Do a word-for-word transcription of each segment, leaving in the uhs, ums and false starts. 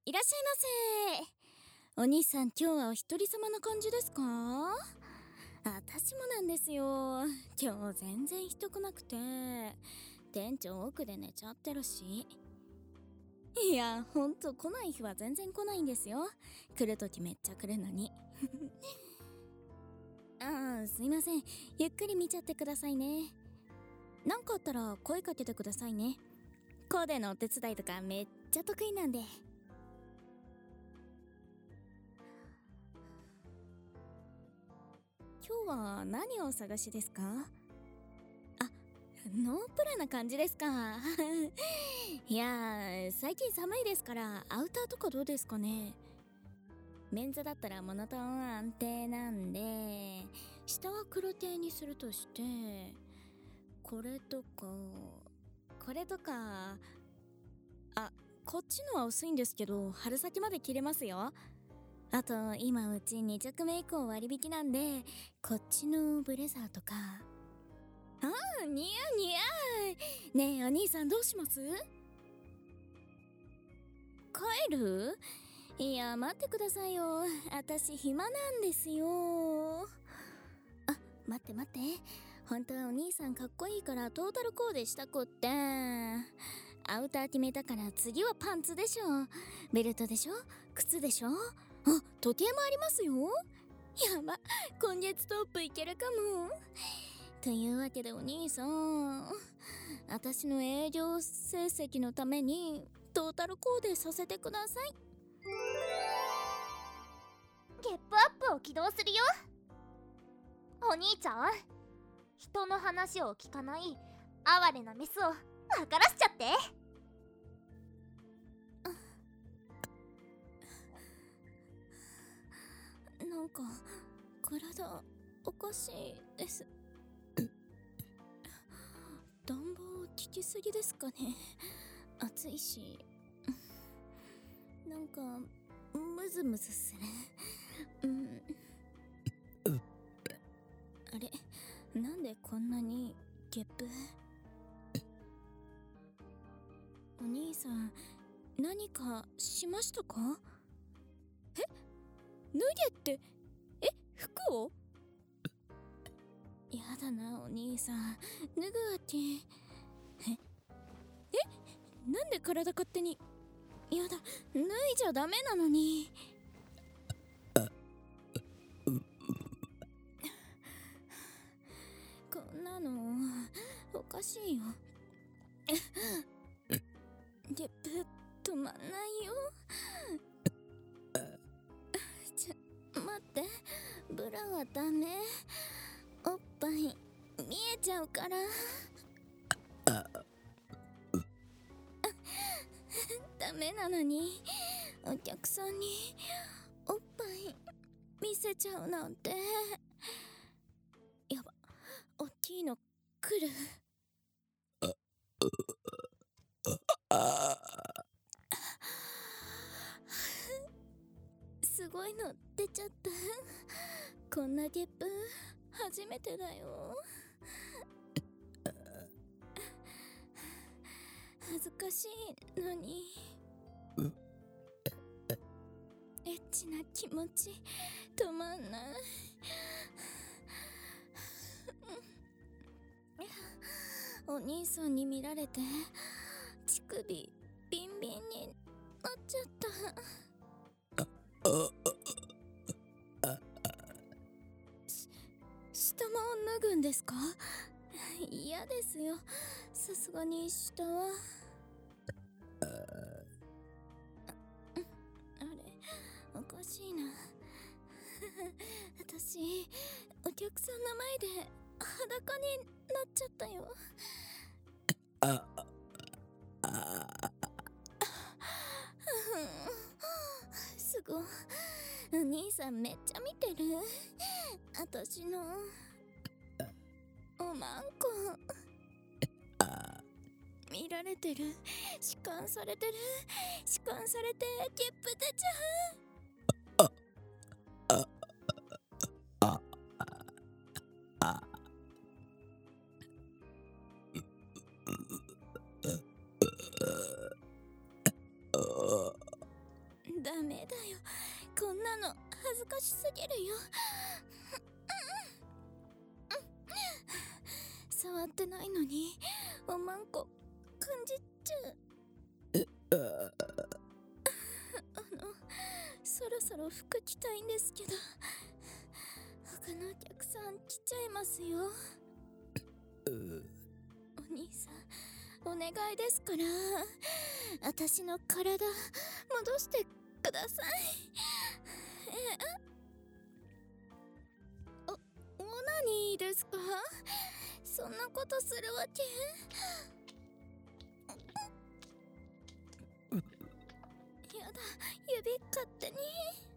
いらっしゃいませ。お兄さん、今日はお一人様な感じですか？私もなんですよ。今日全然人来なくて、店長奥で寝ちゃってるし。いや、ほんと来ない日は全然来ないんですよ。来るときめっちゃ来るのに。ああ、すいません。ゆっくり見ちゃってくださいね。なんかあったら声かけてくださいね。コーデのお手伝いとかめっちゃ得意なんで。今日は何をお探しですか？あ、ノープラな感じですか？いやー、最近寒いですからアウターとかどうですかね？メンズだったらモノトーン安定なんで、下は黒系にするとして、これとかこれとか、あ、こっちのは薄いんですけど春先まで着れますよ。あと今うちに着目以降割引なんで、こっちのブレザーとか。ああ、似合う似合う。ねえお兄さんどうします？帰る？いや待ってくださいよ、私暇なんですよ。あ、待って待って、本当はお兄さんかっこいいからトータルコーデしたくって。アウター決めたから次はパンツでしょ。ベルトでしょ。靴でしょ。あ、時計もありますよ。やば、今月トップいけるかも。というわけでお兄さん、私の営業成績のためにトータルコーデさせてください。 ゲップアップを起動するよ。お兄ちゃん、人の話を聞かない哀れなメスを分からしちゃって。 なんか体おかしいです。暖房効きすぎですかね。暑いし、なんかムズムズする。うん、あれ、なんでこんなにゲップ？お兄さん何かしましたか？え、脱げって？え、服を？やだなお兄さん、脱ぐわけ。ええ、なんで体勝手に？やだ、脱いじゃダメなのに。こんなのおかしいよ。ゲップ止まんないよ。ちょ、待って、ブラはダメ。おっぱい見えちゃうから。ダメなのにお客さんにおっぱい見せちゃうなんて。やば、おっきいの来る。すごいの出ちゃった。こんなゲップ初めてだよ。恥ずかしいのに。エッチな気持ち止まんない。お兄さんに見られて乳首ビンビンになっちゃった。し下も脱ぐんですか？嫌ですよ、さすがに下は。あれ、おかしいな。私お客さんの前で裸になっちゃったよ。すごい、お兄さんめっちゃ見てる。私のおまんこ見られてる、弛緩されてる、弛緩されてゲップ出ちゃう。 ダメだよ、こんなの恥ずかしすぎるよ。触ってないのにおまんこ感じちゃう。あのそろそろ服着たいんですけど、他のお客さん来ちゃいますよ。お兄さんお願いですから、私の体戻してください。えお、オナニーですか？そんなことするわけ？やだ、指勝手に。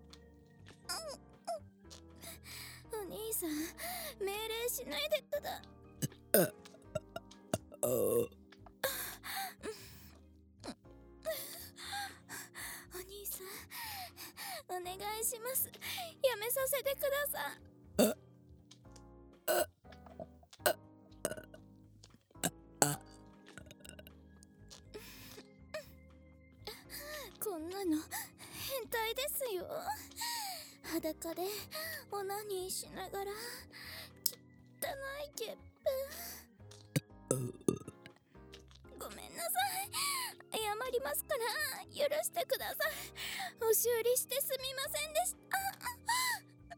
お兄さん命令しないでくだ。お兄さんお願いします、やめさせてください。こんなの変態ですよ。裸でオナニーしながら汚いゲップ。ごめんなさい、謝りますから許してください。お修理してすみませんでした。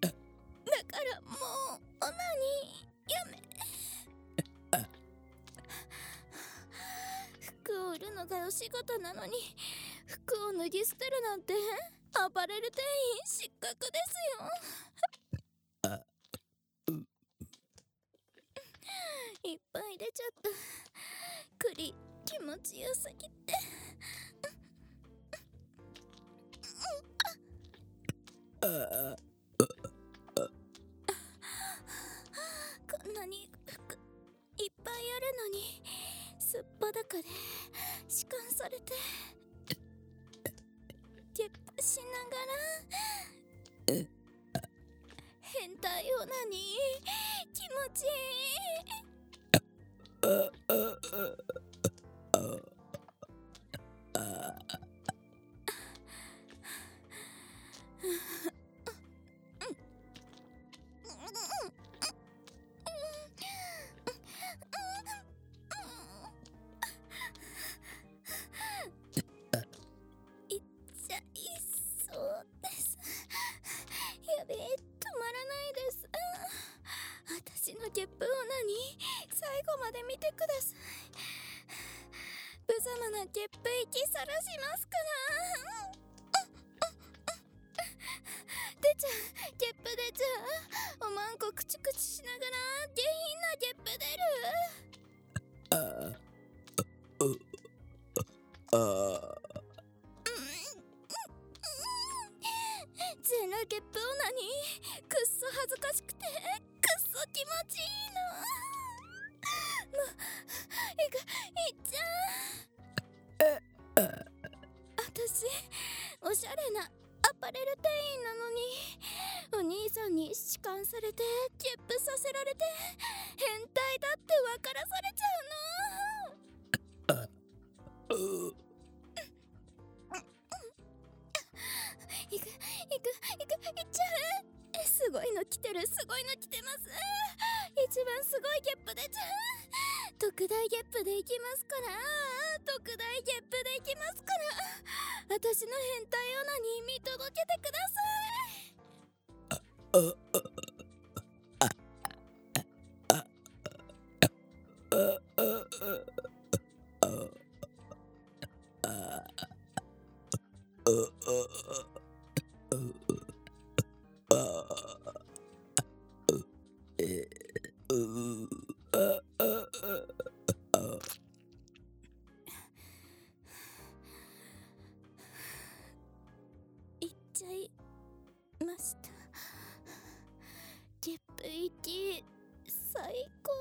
だからもうオナニーやめ。服を売るのがお仕事なのに服を脱ぎ捨てるなんてアパレル店員失格ですよ。いっぱい出ちゃった。栗気持ちよすぎて。こんなに服いっぱいあるのにすっぱだかで弛緩されてゲップしながら変態オナニー気持ちいい。いっちゃいそうです。やべえ、止まらないです。私のゲップオナニー最後まで見てください。無様なゲップ息さらしますから。出ちゃう、ゲップ出ちゃう。おまんこクチクチしながら下品なゲップ出る。全裸ゲップオナニーくっそ恥ずかしくてくっそ気持ちいいの。もういくいっちゃう。私おしゃれなアパレル店員なのにお兄さんに弛緩されてゲップさせられて変態だって分からされちゃうの。いくいくいくいっちゃう。すごいの来てる、すごいの来てます。一番すごいゲップ出ちゃう。特大ゲップでいきますから。特大ゲップでいきますから。私の変態オナニー見届けてください。いっちゃいました。ゲップ息最高。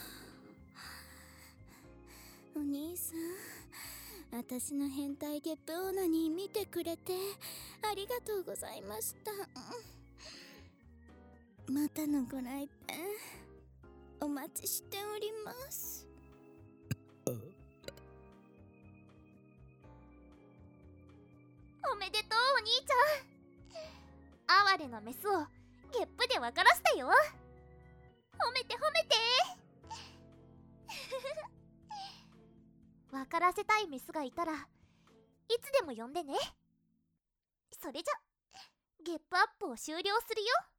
お兄さん、私の変態ゲップオナニー見てくれてありがとうございました。またのご来店お待ちしております。 おおめでとうお兄ちゃん。哀れなメスをゲップで分からせてよ。褒めて褒めて分からせたいメスがいたらいつでも呼んでね。それじゃゲップアップを終了するよ。